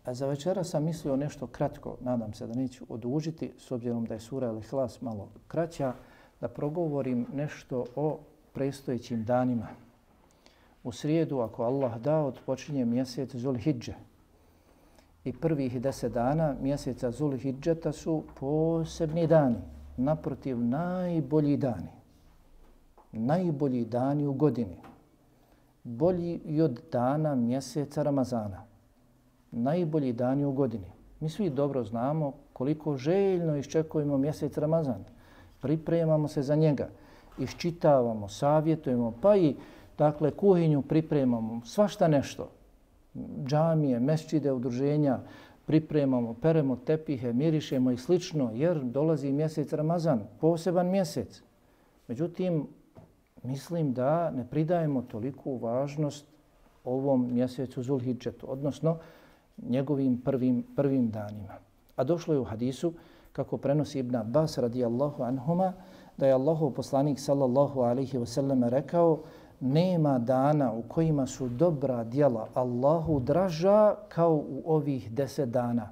A za večera sam mislio nešto kratko, nadam se da neću odužiti, s obzirom da je sura Al-Ihlas malo kraća, da progovorim nešto o predstojećim danima. U srijedu, ako Allah da, odpočinje mjesec Zulhidže. I prvih 10 dana mjeseca Zulhidžeta su posebni dani. Naprotiv, najbolji dani. Najbolji dani u godini. Bolji i od dana mjeseca Ramazana. Najbolji dani u godini. Mi svi dobro znamo koliko željno iščekujemo mjesec Ramazan. Pripremamo se za njega. Iščitavamo, savjetujemo, pa i dakle, kuhinju pripremamo, svašta nešto. Džamije, mesčide, udruženja pripremamo, peremo tepihe, mirišemo i slično, jer dolazi mjesec Ramazan, poseban mjesec. Međutim, mislim da ne pridajemo toliku važnost ovom mjesecu Zulhidžetu, odnosno njegovim prvim danima. A došlo je u hadisu, kako prenosi Ibn Abbas radijallahu anhuma, da je Allahov poslanik sallallahu alaihi wasallam rekao: nema dana u kojima su dobra djela Allahu draža kao u ovih 10 dana.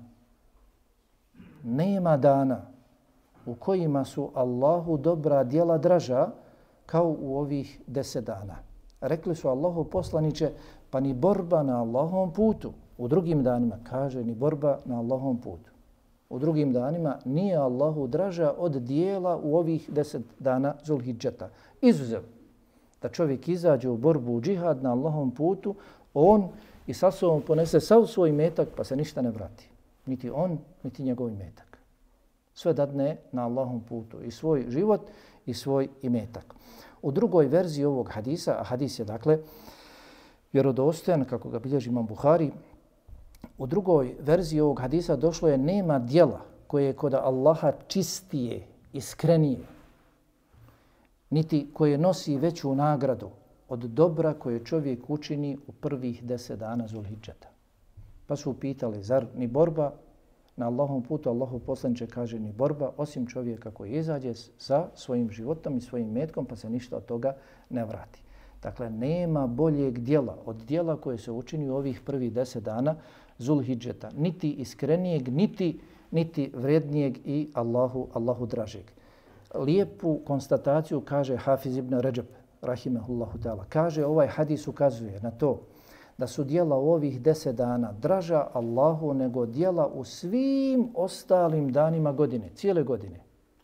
Nema dana u kojima su Allahu dobra djela draža kao u ovih 10 dana. Rekli su Allahov poslaniče, pa ni borba na Allahovom putu. U drugim danima kaže ni borba na Allahovom putu. U drugim danima nije Allahu draža od dijela u ovih 10 dana Zulhidžeta. Izuzev da čovjek izađe u borbu, u džihad na Allahovom putu, on i sa sobom ponese sav svoj imetak pa se ništa ne vrati. Niti on, niti njegov imetak. Sve dadne na Allahovom putu. I svoj život i svoj imetak. U drugoj verziji ovog hadisa, a hadis je dakle vjerodostojan kako ga bilježi Imam Buhari, u drugoj verziji ovog hadisa došlo je: nema djela koje je kod Allaha čistije, iskrenije, niti koje nosi veću nagradu od dobra koje čovjek učini u prvih 10 dana Zulhidžeta. Pa su upitali, zar ni borba na Allahovom putu? Allahov poslaniče kaže ni borba, osim čovjeka koji izađe sa svojim životom i svojim metkom pa se ništa od toga ne vrati. Dakle, nema boljeg djela od djela koje se učini u ovih prvih 10 dana Zulhidžeta. Niti iskrenijeg, niti vrednijeg i Allahu dražeg. Lijepu konstataciju kaže Hafiz ibn Redžep, rahimehullahu ta'ala. Kaže, ovaj hadis ukazuje na to da su djela u ovih 10 dana draža Allahu nego djela u svim ostalim danima godine, cijele godine.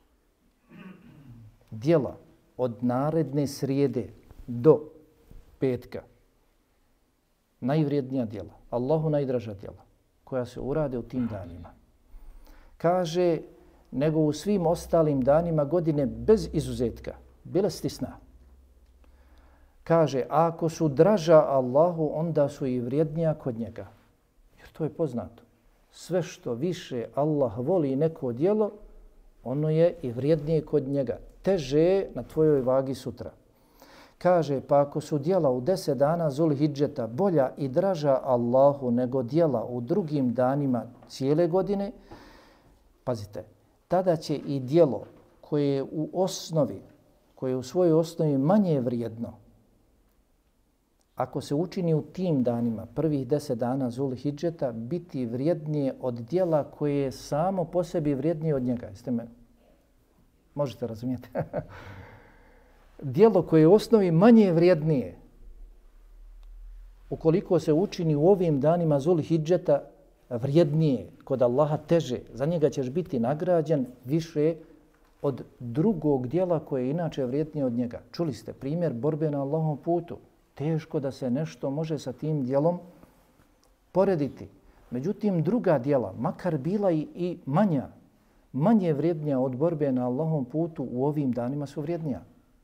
Djela od naredne srijede do petka. Najvrijednija djela, Allahu najdraža djela koja se urade u tim danima. Kaže, nego u svim ostalim danima godine bez izuzetka, bila stisna. Kaže, ako su draža Allahu, onda su i vrijednija kod njega. Jer to je poznato. Sve što više Allah voli neko djelo, ono je i vrijednije kod njega. Teže na tvojoj vagi sutra. Kaže, pa ako su djela u 10 dana Zulhidžeta bolja i draža Allahu nego djela u drugim danima cijele godine, pazite, tada će i djelo koje je u osnovi, koje je u svojoj osnovi manje vrijedno, ako se učini u tim danima, prvih 10 dana Zulhidžeta, biti vrijednije od djela koje je samo po sebi vrijednije od njega. Jeste me? Možete razumijeti? Djelo koje je u osnovi manje vrijednije, ukoliko se učini u ovim danima Zulhidžeta, vrijednije, kod Allaha teže, za njega ćeš biti nagrađen više od drugog djela koje je inače vrijednije od njega. Čuli ste primjer borbe na Allahovom putu. Teško da se nešto može sa tim djelom porediti. Međutim, druga djela, makar bila i manje vrijednija od borbe na Allahovom putu, u ovim danima su vrijednija.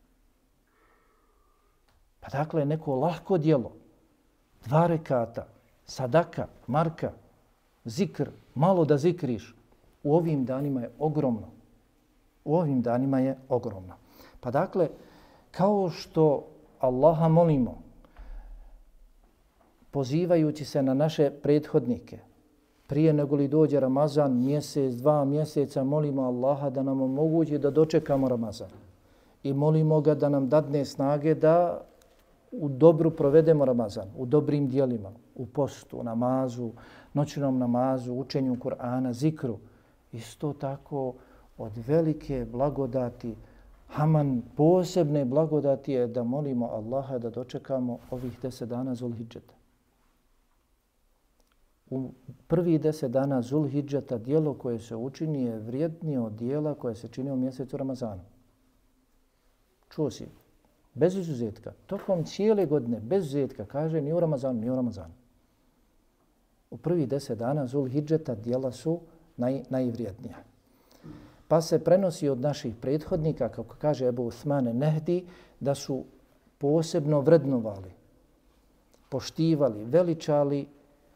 Pa dakle, neko lahko djelo, 2 rekata, sadaka, marka, zikr, malo da zikriš, u ovim danima je ogromno. U ovim danima je ogromno. Pa dakle, kao što Allaha molimo, pozivajući se na naše prethodnike, prije nego li dođe Ramazan, mjesec, 2 mjeseca, molimo Allaha da nam omogući da dočekamo Ramazan. I molimo ga da nam dadne snage da u dobru provedemo Ramazan, u dobrim dijelima, u postu, namazu, noćnom namazu, učenju Kur'ana, zikru. Isto tako od velike blagodati, haman posebne blagodati je da molimo Allaha da dočekamo ovih 10 dana Zulhidžeta. U prvih 10 dana Zulhidžeta dijelo koje se učini je vrijednije od dijela koje se čini u mjesecu Ramazanu. Čuo si? Bez izuzetka. Tokom cijele godine, bez izuzetka, kaže ni u Ramazanu, ni u Ramazanu. U prvih 10 dana Zulhidžeta dijela su najvrijednija. Pa se prenosi od naših prethodnika, kako kaže Ebu Uthmane Nehdi, da su posebno vrednovali, poštivali, veličali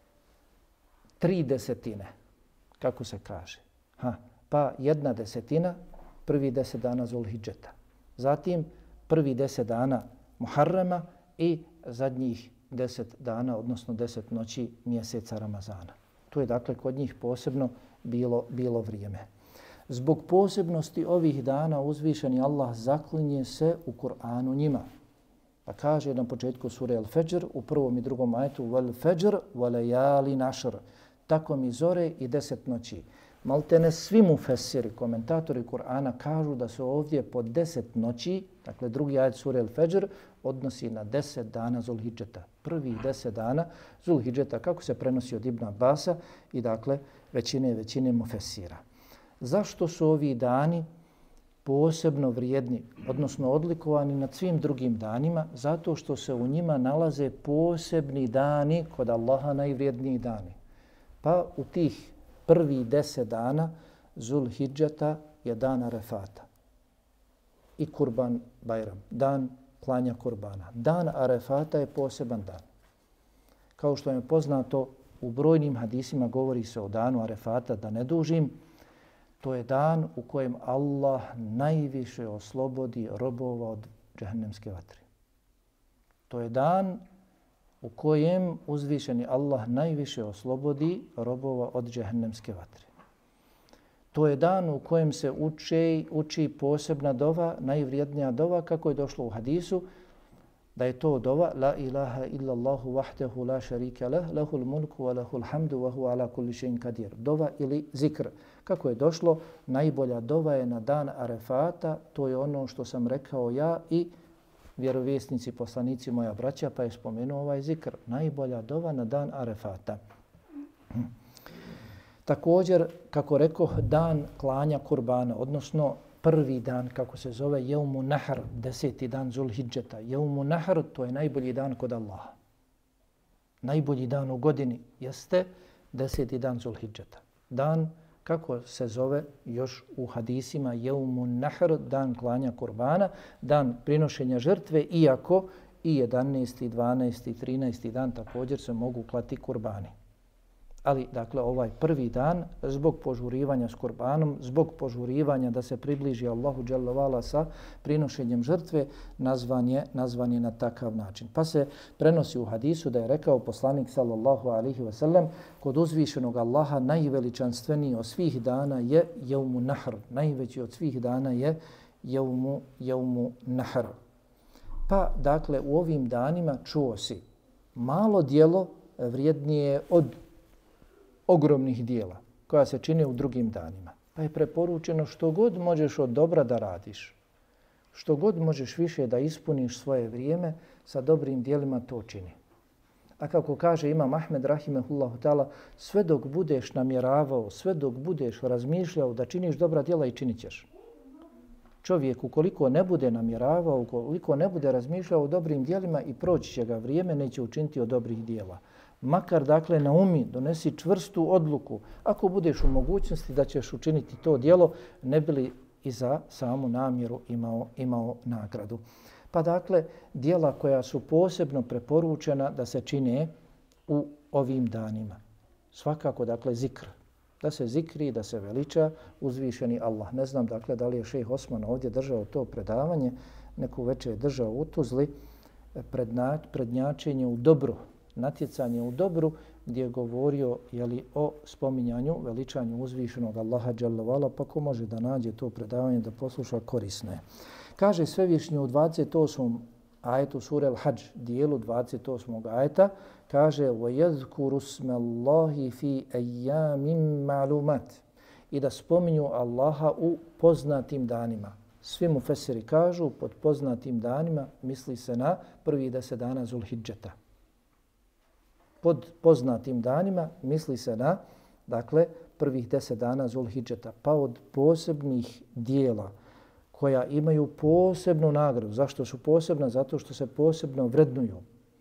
3/10, kako se kaže. Pa 1/10 prvi 10 dana Zulhidžeta. Zatim prvi 10 dana Muharrema i zadnjih 10 dana, odnosno 10 noći mjeseca Ramazana. To je dakle kod njih posebno bilo vrijeme. Zbog posebnosti ovih dana uzvišeni Allah zaklinje se u Kur'anu njima. Pa kaže na početku sure Al-Fajr u prvom i drugom ajetu Wal Fajr wa layali nashr. Tako mi zore i 10 noći. Maltene svi mufessiri, komentatori Kur'ana kažu da se ovdje po 10 noći, dakle drugi ajet sure Al-Fajr, odnosi na 10 dana Zulhidžeta. Prvih 10 dana Zulhidžeta, kako se prenosi od Ibn Abasa i dakle većine mufessira. Zašto su ovi dani posebno vrijedni, odnosno odlikovani nad svim drugim danima? Zato što se u njima nalaze posebni dani kod Allaha, najvrijedniji dani. Pa u tih prvih 10 dana Zulhidžeta je dan Arefata i Kurban Bajram, dan klanja kurbana. Dan Arefata je poseban dan. Kao što je poznato, u brojnim hadisima govori se o danu Arefata, da ne dužim. To je dan u kojem Allah najviše oslobodi robova od džehennemske vatre. To je dan u kojem uzvišeni Allah najviše oslobodi robova od džehennemske vatre. To je dan u kojem se uči posebna dova, najvrijednija dova, kako je došlo u hadisu, da je to dova La ilaha illallahu wahdahu la sharika lah, lahul mulku wa lahul hamdu wa huwa ala kulli shay'in qadir. Dova ili zikr. Kako je došlo, najbolja dova je na dan Arefata, to je ono što sam rekao ja i vjerovjesnici, poslanici, moja braća, pa je spomenuo ovaj zikr. Najbolja dova na dan Arefata. Također, kako rekoh, dan klanja kurbana, odnosno prvi dan, kako se zove, Jeumu Nahr, 10. dan Zulhidžeta. Jeumu Nahr, to je najbolji dan kod Allaha. Najbolji dan u godini jeste 10. dan Zulhidžeta. Dan, kako se zove još u hadisima, Jeumu Nahr, dan klanja kurbana, dan prinošenja žrtve, iako i 11., 12., 13. dan također se mogu klati kurbani. Ali, dakle, ovaj prvi dan, zbog požurivanja s kurbanom, zbog požurivanja da se približi Allahu dželle vala sa prinošenjem žrtve, nazvan je na takav način. Pa se prenosi u hadisu da je rekao poslanik sallallahu alaihi ve sellem, kod uzvišenog Allaha najveličanstveniji od svih dana je Jeumu Nahr. Najveći od svih dana je Jeumu Nahr. Pa, dakle, u ovim danima čuo si malo djelo vrijednije od ogromnih dijela koja se čine u drugim danima. Pa je preporučeno što god možeš od dobra da radiš, što god možeš više da ispuniš svoje vrijeme, sa dobrim dijelima to čini. A kako kaže Imam Ahmed rahimehullahu ta'ala, sve dok budeš namjeravao, sve dok budeš razmišljao da činiš dobra djela i činit ćeš. Čovjek ukoliko ne bude namjeravao, ukoliko ne bude razmišljao o dobrim dijelima i proći će ga vrijeme, neće učiniti od dobrih dijela. Makar, dakle, naumi, donesi čvrstu odluku. Ako budeš u mogućnosti da ćeš učiniti to djelo, ne bi li i za samu namjeru imao nagradu. Pa, dakle, djela koja su posebno preporučena da se čine u ovim danima. Svakako, dakle, zikr. Da se zikri, da se veliča uzvišeni Allah. Ne znam, dakle, da li je šejh Osman ovdje držao to predavanje, neku večer je držao u Tuzli, prednjačenje u dobru, natjecanje u dobru, gdje je govorio o spominjanju, veličanju uzvišenog Allaha dželle vala, pa ko može da nađe to predavanje da posluša, korisno je. Kaže Svevišnji u 28. ajetu sure Al-Hadž, dijelu 28. ajeta, kaže وَيَذْكُرُ اسْمَ اللَّهِ فِي أَيَّامٍ مَعْلُومَاتٍ i da spominju Allaha u poznatim danima. Svi mufesiri kažu pod poznatim danima misli se na prvih 10 dana Zulhidžeta. Pod poznatim danima misli se na, dakle, prvih 10 dana Zulhidžeta. Pa od posebnih dijela koja imaju posebnu nagradu. Zašto su posebna? Zato što se posebno vrednuju.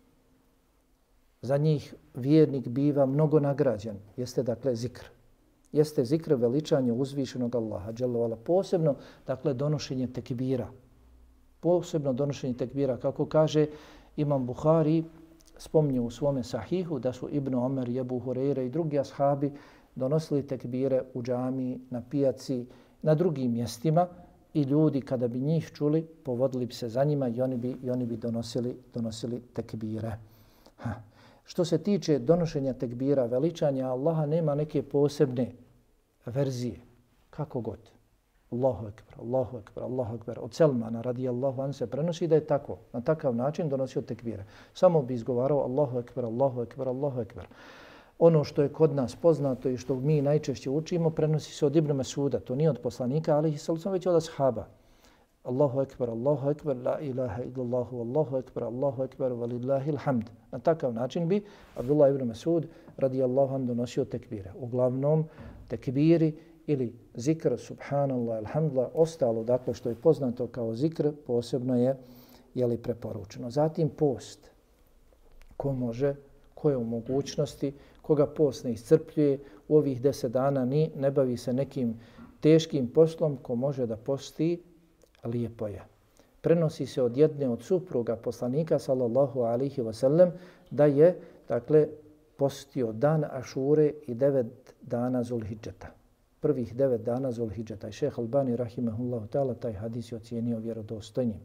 Za njih vjernik biva mnogo nagrađen. Jeste, dakle, zikr. Jeste zikr, veličanje uzvišenog Allaha. Posebno, dakle, donošenje tekbira. Posebno donošenje tekbira. Kako kaže Imam Buhari, spominje u svome sahihu da su Ibn Omer, Ebu Hureyre i drugi ashabi donosili tekbire u džamiji, na pijaci, na drugim mjestima i ljudi kada bi njih čuli, povodili bi se za njima i oni bi donosili tekbire. Što se tiče donošenja tekbira, veličanja Allaha, nema neke posebne verzije. Kako god. Allahu ekber, Allahu ekber, Allahu ekber. Od Selmana radijallahu anhu se prenosi da je tako, na takav način donosio tekbire. Samo bi izgovarao Allahu ekber, Allahu ekber, Allahu ekber. Ono što je kod nas poznato i što mi najčešće učimo prenosi se od Ibn Mesuda. To nije od poslanika, ali već od ashaba. Allahu ekber, Allahu ekber, la ilaha illallahu, Allahu ekber, Allahu ekber, valillahil hamd. Na takav način bi Abdullah ibn Mesud radijallahu anhu donosio tekbire. Uglavnom tekbiri ili zikr, subhanallah, alhamdulillah, ostalo, dakle, što je poznato kao zikr, posebno je preporučeno. Zatim post. Ko može, ko je u mogućnosti, koga post ne iscrpljuje, u ovih 10 dana ne bavi se nekim teškim poslom, ko može da posti, lijepo je. Prenosi se od jedne od supruga poslanika, sallallahu alaihi wasallam, da je, dakle, postio dan Ašure i 9 dana Zulhidžeta. Prvih 9 dana Zulhidžeta. I šejh Albani, rahimahullahu ta'ala, taj hadis je ocijenio vjerodostojnim.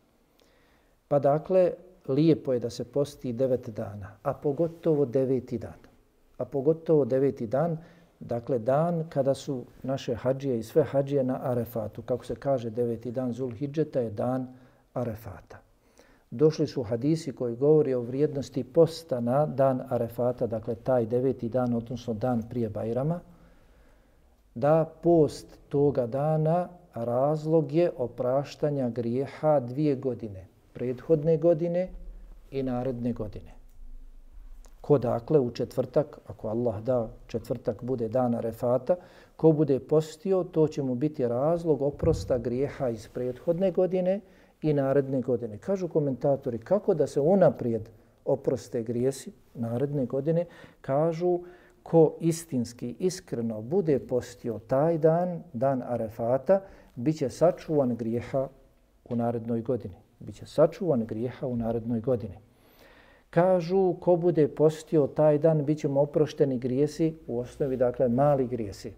Pa dakle, lijepo je da se posti 9 dana, a pogotovo 9. dan. A pogotovo 9. dan, dakle dan kada su naše hadžije i sve hadžije na Arefatu. Kako se kaže, 9. dan Zulhidžeta je dan Arefata. Došli su hadisi koji govori o vrijednosti posta na dan Arefata, dakle taj 9. dan, odnosno dan prije Bajrama, da post toga dana razlog je opraštanja grijeha 2 godine, prethodne godine i naredne godine. Ko dakle u četvrtak, ako Allah da, četvrtak bude dan Arefata, ko bude postio, to će mu biti razlog oprosta grijeha iz prethodne godine i naredne godine. Kažu komentatori, kako da se unaprijed oproste grijesi naredne godine, kažu ko istinski, iskreno bude postio taj dan, dan Arefata, bit će sačuvan grijeha u narednoj godini. Biće sačuvan grijeha u narednoj godini. Kažu, ko bude postio taj dan, bit će mu oprošteni grijesi, u osnovi, dakle, mali grijesi.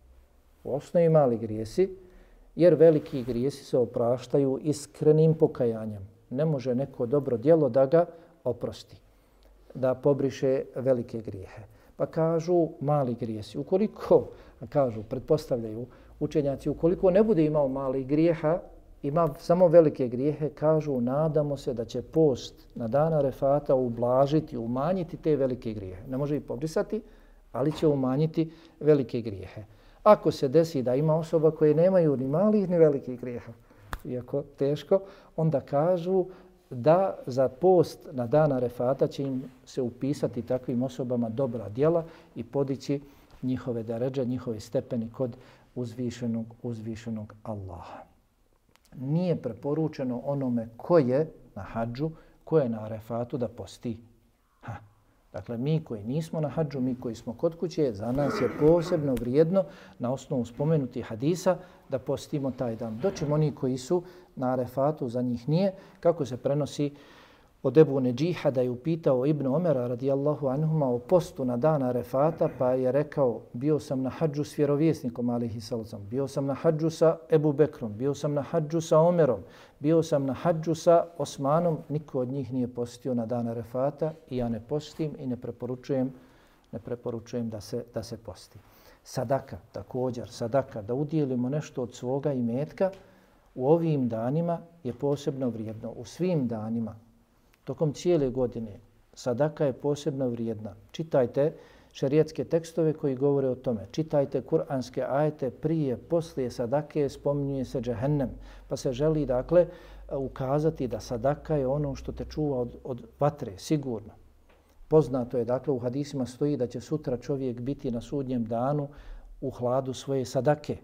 U osnovi mali grijesi, jer veliki grijesi se opraštaju iskrenim pokajanjem. Ne može neko dobro djelo da ga oprosti, da pobriše velike grijehe. Pa kažu mali grijesi. Ukoliko, kažu, pretpostavljaju učenjaci, ukoliko ne bude imao malih grijeha, ima samo velike grijehe, kažu, nadamo se da će post na dan Arefata ublažiti, umanjiti te velike grijehe. Ne može ih pobrisati, ali će umanjiti velike grijehe. Ako se desi da ima osoba koje nemaju ni malih ni velikih grijeha, iako teško, onda kažu da za post na dan Arefata će im se upisati takvim osobama dobra djela i podići njihove deredže, njihove stepeni kod uzvišenog Allaha. Nije preporučeno onome ko je na hadžu, ko je na Arefatu da posti. Dakle, mi koji nismo na hadžu, mi koji smo kod kuće, za nas je posebno vrijedno na osnovu spomenutih hadisa da postimo taj dan. Doćemo oni koji su na Arefatu, za njih nije. Kako se prenosi od Ebu Nedžiha da je upitao Ibn Omera radijallahu anhuma o postu na dan Arefata, pa je rekao, bio sam na hadžu s vjerovjesnikom, alejhi sallam, bio sam na hadžu sa Ebu Bekrom, bio sam na hadžu sa Omerom, bio sam na hadžu sa Osmanom, niko od njih nije postio na dan Arefata i ja ne postim i ne preporučujem da se posti. Sadaka, također, sadaka, da udijelimo nešto od svoga imetka, U ovim danima je posebno vrijedno. U svim danima, tokom cijele godine, sadaka je posebno vrijedna. Čitajte šerijatske tekstove koji govore o tome. Čitajte kuranske ajete prije, poslije sadake spominje se džehennem. Pa se želi dakle ukazati da sadaka je ono što te čuva od vatre, sigurno. Poznato je, dakle, u hadisima stoji da će sutra čovjek biti na sudnjem danu u hladu svoje sadake.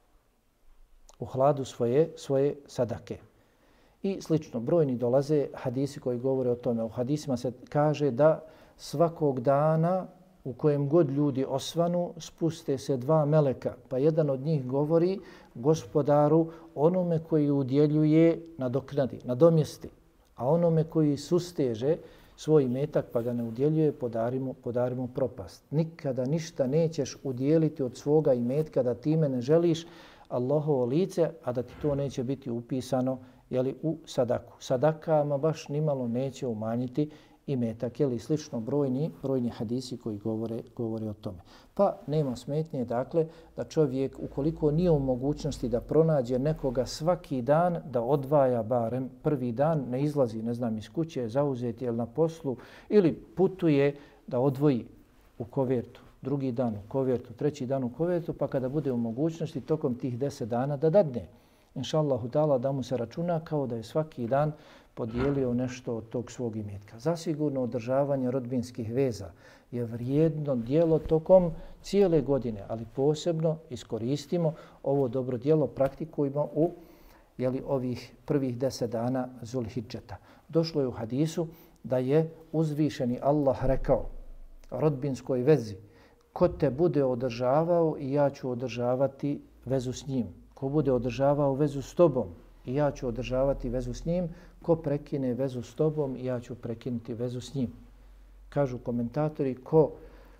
U hladu svoje sadake. I slično, brojni dolaze hadisi koji govore o tome. U hadisima se kaže da svakog dana u kojem god ljudi osvanu, spuste se dva meleka. Pa jedan od njih govori gospodaru onome koji udjeljuje nadoknadi, nadomjesti. A onome koji susteže svoj imetak pa ga ne udjeljuje, podarimo propast. Nikada ništa nećeš udjeliti od svoga imetka da time ne želiš Allahovo lice, a da ti to neće biti upisano u sadaku. Sadakama baš nimalo neće umanjiti imetak, slično brojni hadisi koji govore o tome. Pa nema smetnje, dakle, da čovjek, ukoliko nije u mogućnosti da pronađe nekoga svaki dan, da odvaja barem prvi dan, ne izlazi, iz kuće, zauzeti ili na poslu, ili putuje, da odvoji u kovertu, drugi dan u kovertu, treći dan u kovertu, pa kada bude u mogućnosti tokom tih 10 dana da dadne. Inša Allahu ta'ala, da mu se računa kao da je svaki dan podijelio nešto od tog svog imetka. Zasigurno održavanje rodbinskih veza je vrijedno djelo tokom cijele godine, ali posebno iskoristimo ovo dobro djelo, praktikujmo u ovih prvih 10 dana Zulhidžeta. Došlo je u hadisu da je uzvišeni Allah rekao rodbinskoj vezi: ko te bude održavao i ja ću održavati vezu s njim. Ko bude održavao vezu s tobom i ja ću održavati vezu s njim. Ko prekine vezu s tobom i ja ću prekinuti vezu s njim. Kažu komentatori, ko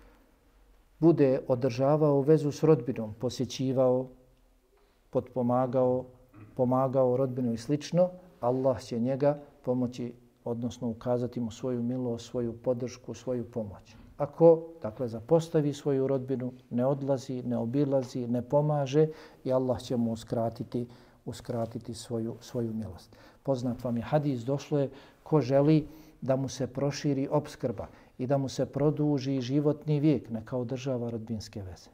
bude održavao vezu s rodbinom, posjećivao, potpomagao, pomagao rodbinu i slično, Allah će njega pomoći, odnosno ukazati mu svoju milost, svoju podršku, svoju pomoć. Ako, dakle, zapostavi svoju rodbinu, ne odlazi, ne obilazi, ne pomaže, i Allah će mu uskratiti svoju milost. Poznat vam je hadis, došlo je ko želi da mu se proširi opskrba i da mu se produži životni vijek, neka održava rodbinske veze.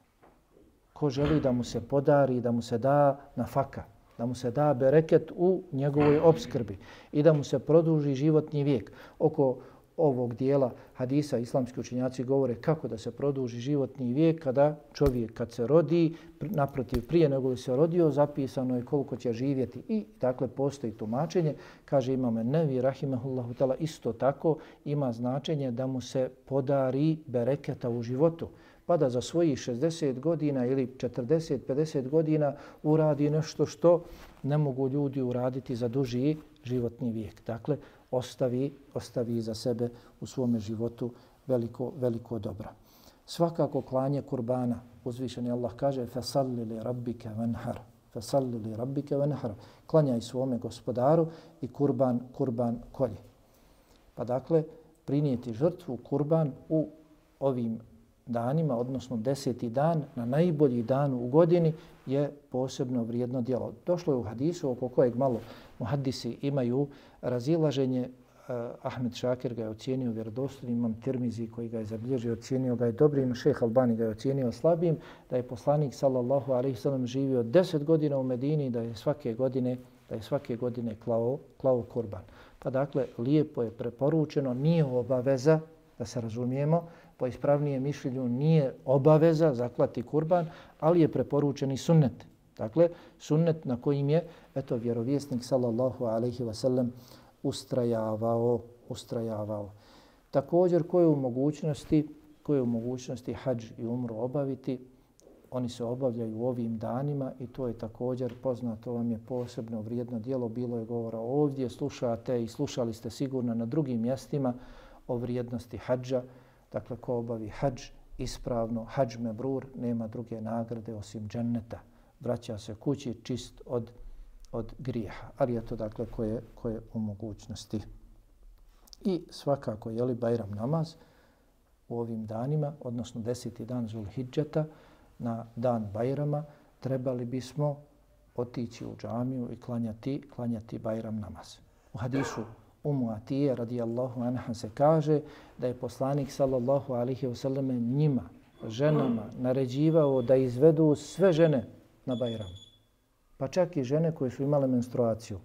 Ko želi da mu se podari, da mu se da nafaka, da mu se da bereket u njegovoj opskrbi i da mu se produži životni vijek. Oko ovog dijela hadisa islamski učenjaci govore kako da se produži životni vijek kada čovjek kad se rodi, naprotiv prije nego li se rodio, zapisano je koliko će živjeti i dakle postoji tumačenje. Kaže Imam Nevi rahimehullahu ta'ala, isto tako ima značenje da mu se podari bereketa u životu, pa da za svojih 60 godina ili 40, 50 godina uradi nešto što ne mogu ljudi uraditi za duži životni vijek. Dakle, ostavi za sebe u svome životu veliko dobro. Svakako klanje kurbana, uzvišeni Allah kaže fasalli li rabbike vanhar, fasalli li rabbike vanhar, klanjaj svome gospodaru i kurban kolji. Pa dakle, prinijeti žrtvu kurban u ovim danima, odnosno 10. dan, na najbolji dan u godini, je posebno vrijedno djelo. Došlo je u hadisu oko kojeg malo muhaddisi imaju razilaženje. Ahmed Šakir ga je ocijenio vjerodostojnim, Imam Tirmizi koji ga je zabilježio ocijenio ga je dobrim, Šejh Albani ga je ocijenio slabim, da je poslanik sallallahu alejhi ve sellem živio 10 godina u Medini, da je svake godine klao kurban. Pa dakle, lijepo je preporučeno, nije obaveza, da se razumijemo, po ispravnijem mišljenju nije obaveza zaklati kurban, ali je preporučeni sunnet. Dakle, sunnet na kojim je vjerovjesnik sallallahu alejhi ve sellem ustrajavao. Također, ko je u mogućnosti hadž i umru obaviti, oni se obavljaju u ovim danima i to je također poznato vam je posebno vrijedno djelo. Bilo je govora ovdje, slušate i slušali ste sigurno na drugim mjestima o vrijednosti hadža. Dakle, ko obavi hadž ispravno, hadž mebrur, nema druge nagrade osim dženneta. Vraća se kući čist od grijeha. Ali je to dakle ko je u mogućnosti. I svakako Bajram namaz u ovim danima, odnosno 10. dan Zulhidžeta, na dan Bajrama, trebali bismo otići u džamiju i klanjati Bajram namaz. U hadisu Umu Atije radijallahu anha se kaže da je poslanik sallallahu alaihi wasallam njima, ženama, naređivao da izvedu sve žene na Bajram. Pa čak i žene koje su imale menstruaciju.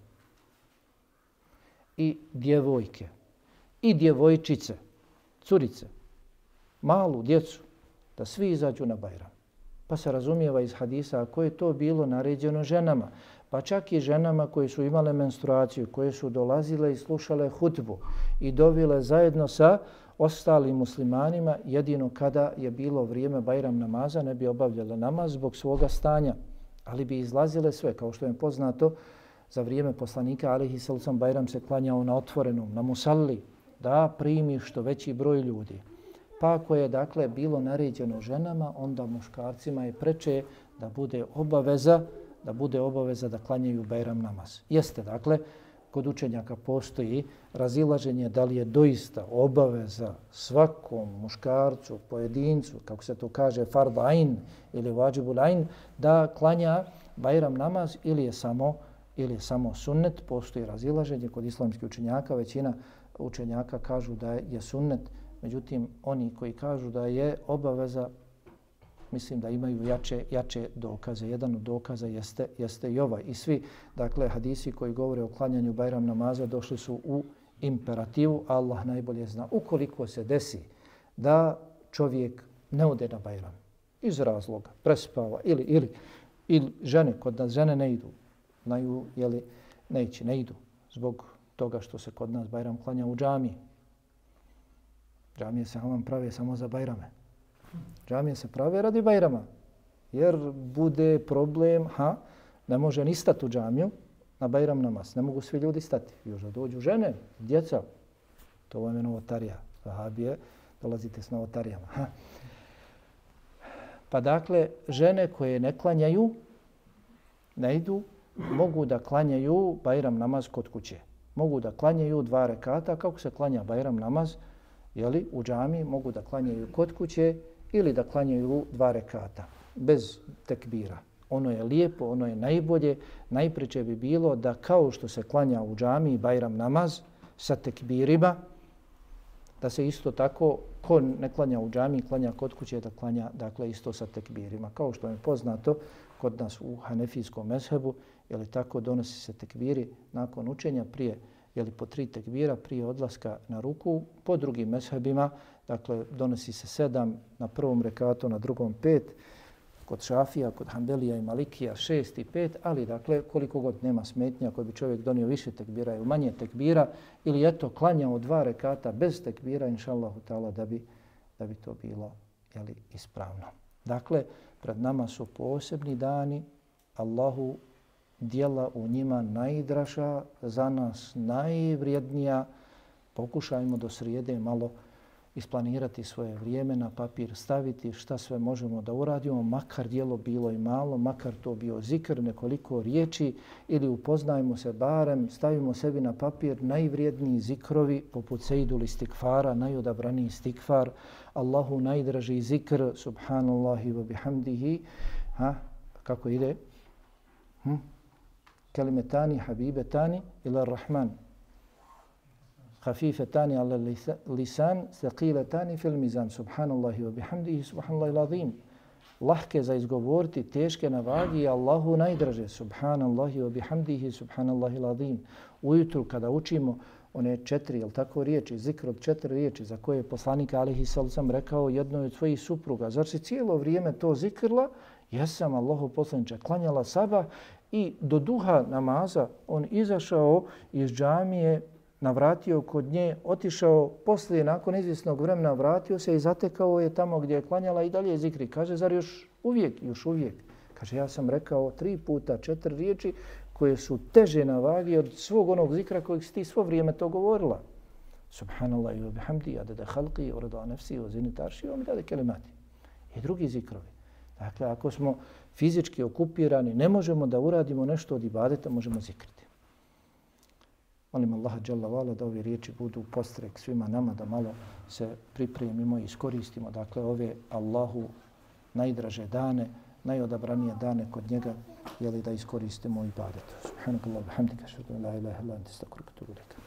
I djevojke. I djevojčice. Curice. Malu djecu. Da svi izađu na Bajram. Pa se razumijeva iz hadisa ako je to bilo naređeno ženama. Pa čak i ženama koje su imale menstruaciju, koje su dolazile i slušale hutbu i dovile zajedno sa ostalim muslimanima, jedino kada je bilo vrijeme Bajram namaza ne bi obavljale namaz zbog svoga stanja, ali bi izlazile sve. Kao što je poznato, za vrijeme poslanika alejhi sallam Bajram se klanjao na otvorenom, na musalli, da primi što veći broj ljudi. Pa ako je dakle bilo naređeno ženama, onda muškarcima je preče da bude obaveza da klanjaju Bajram namaz. Jeste dakle, kod učenjaka postoji razilaženje da li je doista obaveza svakom muškarcu, pojedincu, kako se to kaže, fard ain ili vađibul ain, da klanja Bajram namaz ili je samo sunnet. Postoji razilaženje kod islamskih učenjaka. Većina učenjaka kažu da je sunnet, međutim oni koji kažu da je obaveza, mislim da imaju jače dokaze. Jedan od dokaza jeste i ovaj. I svi, dakle, hadisi koji govore o klanjanju Bajram namaza došli su u imperativu. Allah najbolje zna. Ukoliko se desi da čovjek ne ode na Bajram iz razloga, prespava ili žene, kod nas žene ne idu, znaju ne idu zbog toga što se kod nas Bajram klanja u džamiji. Džamije se prave samo za Bajrame. Džamije se prave radi Bajrama, jer bude problem, ne može ni stati u džamiju na Bajram namaz. Ne mogu svi ljudi stati. Još da dođu žene, djeca, to vam je novotarija. Vahabije, dolazite s novotarijama. Pa dakle, žene koje ne klanjaju, ne idu, mogu da klanjaju Bajram namaz kod kuće. Mogu da klanjaju 2 rekata, kako se klanja Bajram namaz, u džamiji, mogu da klanjaju kod kuće ili da klanjaju 2 rekata, bez tekbira. Ono je lijepo, ono je najbolje. Najpreče bi bilo da kao što se klanja u džamiji Bajram namaz sa tekbirima, da se isto tako, ko ne klanja u džamiji, klanja kod kuće, da klanja dakle, isto sa tekbirima. Kao što je poznato kod nas u hanefijskom mezhebu, tako donosi se tekbiri nakon učenja prije po 3 tekbira prije odlaska na ruku. Po drugim mezhebima, dakle, donosi se 7 na prvom rekatu, na drugom 5, kod Šafija, kod Hanbelija i Malikija 6 i 5, ali dakle, koliko god nema smetnja, ako bi čovjek donio više tekbira ili manje tekbira, ili klanjao 2 rekata bez tekbira, inšallahu ta'ala, da bi to bilo ispravno. Dakle, pred nama su posebni dani, Allahu djela u njima najdraža, za nas najvrijednija. Pokušajmo do srijede malo isplanirati svoje vrijeme, na papir staviti šta sve možemo da uradimo, makar djelo bilo i malo, makar to bio zikr, nekoliko riječi, ili upoznajmo se barem, stavimo sebi na papir najvrijedniji zikrovi poput Sejdul istikfara, najodabraniji istikfar, Allahu najdraži zikr, subhanallahi wa bihamdihi. Kako ide? Kalimetani habibetani ila rahman. Khafifetani ala lisan, thaqiletani fil mizan. Subhanallahi wa bihamdihi, subhanallahi l'azim. Lahke za izgovoriti, teške na vagi, Allahu najdraže. Subhanallahi wa bihamdihi, subhanallahi l'azim. Ujutru kada učimo one 4, riječi, zikr od 4 riječi za koje je poslanik alejhi sallam rekao jednoj od svojih supruga. Zar si cijelo vrijeme to zikrla? Jesam, Allahu poslaniče, klanjala sabah i do duha namaza on izašao iz džamije, navratio kod nje, otišao poslije, nakon izvjesnog vremena, vratio se i zatekao je tamo gdje je klanjala i dalje zikri. Kaže, zar još uvijek? Još uvijek. Kaže, ja sam rekao 3 puta 4 riječi koje su teže na vagi od svog onog zikra kojeg si ti svo vrijeme to govorila. Subhanallah wa bihamdi, adada khalqi, urada nafsi, wa zinat arši, wa midade kelimati. I drugi zikrovi. Dakle, ako smo fizički okupirani, ne možemo da uradimo nešto od ibadeta, možemo zikriti. Molim Allaha dželle ve ala da ove riječi budu postrek svima nama, da malo se pripremimo i iskoristimo. Dakle, ove Allahu najdraže dane najodabranije dane kod njega, jeli da iskoristimo ibadet. Subhanakallah, bihamdika, ashhadu an la ilaha illa anta, astaghfiruka wa atubu ilaik.